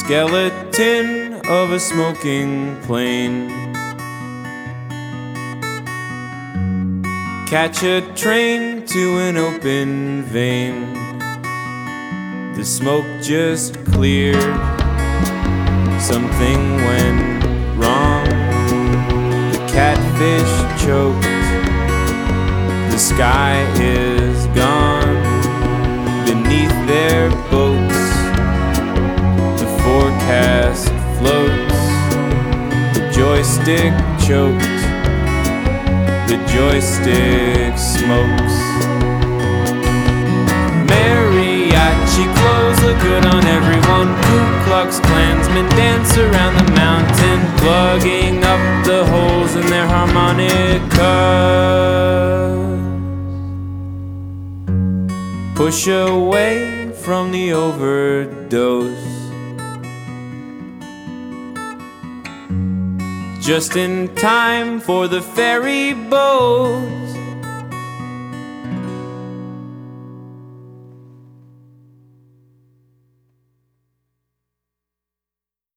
skeleton of a smoking plane. Catch a train to an open vein. The smoke just cleared. Something went wrong. The catfish choked. The sky is gone beneath their boats. The forecast floats. The joystick choked. The joystick smokes. Mariachi clothes look good on everyone. Ku Klux Klansmen dance around the mountain, plugging up the holes in their harmonicas. Push away from the overdose. Just in time for the ferry boat.